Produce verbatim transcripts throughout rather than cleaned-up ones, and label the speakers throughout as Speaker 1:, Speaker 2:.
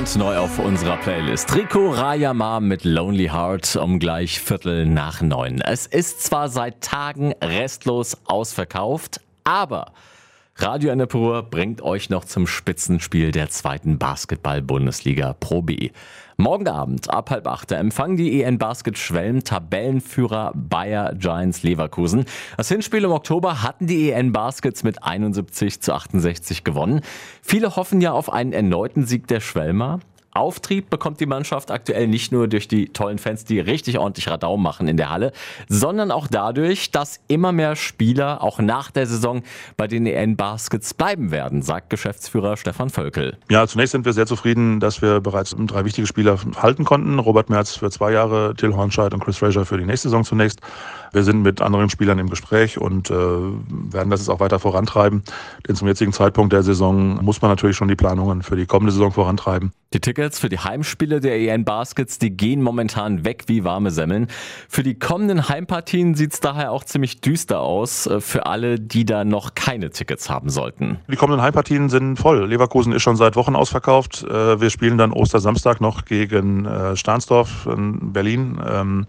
Speaker 1: Neu auf unserer Playlist. Rico Rayama mit Lonely Heart um gleich Viertel nach neun. Es ist zwar seit Tagen restlos ausverkauft, aber Radio Ennepe bringt euch noch zum Spitzenspiel der zweiten Basketball-Bundesliga Pro B. Morgen Abend ab halb acht empfangen die E N Basket Schwelm Tabellenführer Bayer Giants Leverkusen. Das Hinspiel im Oktober hatten die E N Baskets mit einundsiebzig zu achtundsechzig gewonnen. Viele hoffen ja auf einen erneuten Sieg der Schwelmer. Auftrieb bekommt die Mannschaft aktuell nicht nur durch die tollen Fans, die richtig ordentlich Radau machen in der Halle, sondern auch dadurch, dass immer mehr Spieler auch nach der Saison bei den E N Baskets bleiben werden, sagt Geschäftsführer Stefan Völkel.
Speaker 2: Ja, zunächst sind wir sehr zufrieden, dass wir bereits drei wichtige Spieler halten konnten. Robert Merz für zwei Jahre, Till Hornscheid und Chris Frazier für die nächste Saison zunächst. Wir sind mit anderen Spielern im Gespräch und äh, werden das jetzt auch weiter vorantreiben. Denn zum jetzigen Zeitpunkt der Saison muss man natürlich schon die Planungen für die kommende Saison vorantreiben.
Speaker 1: Die Tickets für die Heimspiele der E N Baskets, die gehen momentan weg wie warme Semmeln. Für die kommenden Heimpartien sieht es daher auch ziemlich düster aus für alle, die da noch keine Tickets haben sollten.
Speaker 2: Die kommenden Heimpartien sind voll. Leverkusen ist schon seit Wochen ausverkauft. Wir spielen dann Ostersamstag noch gegen Stahnsdorf in Berlin.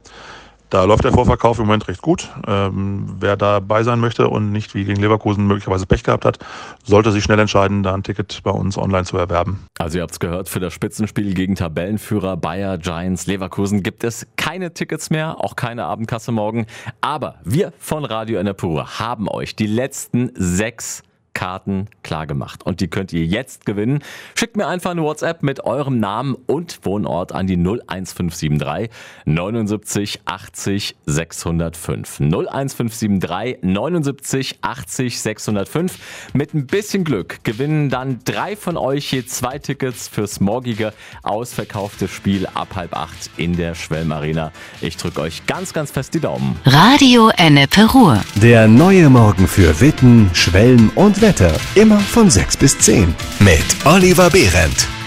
Speaker 2: Da läuft der Vorverkauf im Moment recht gut. Ähm, wer dabei sein möchte und nicht wie gegen Leverkusen möglicherweise Pech gehabt hat, sollte sich schnell entscheiden, da ein Ticket bei uns online zu erwerben.
Speaker 1: Also ihr habt es gehört, für das Spitzenspiel gegen Tabellenführer Bayer Giants Leverkusen gibt es keine Tickets mehr, auch keine Abendkasse morgen. Aber wir von Radio Ennepe haben euch die letzten sechs Karten klar gemacht und die könnt ihr jetzt gewinnen. Schickt mir einfach eine WhatsApp mit eurem Namen und Wohnort an die null eins fünf sieben drei neunundsiebzig achtzig sechshundertfünf. null eins fünf sieben drei neunundsiebzig achtzig sechshundertfünf. Mit ein bisschen Glück gewinnen dann drei von euch je zwei Tickets fürs morgige ausverkaufte Spiel ab halb acht in der Schwelm Arena. Ich drücke euch ganz, ganz fest die Daumen.
Speaker 3: Radio Ennepe Ruhr.
Speaker 4: Der neue Morgen für Witten, Schwelm und Wetter. Immer von sechs bis zehn. Mit Oliver Behrendt.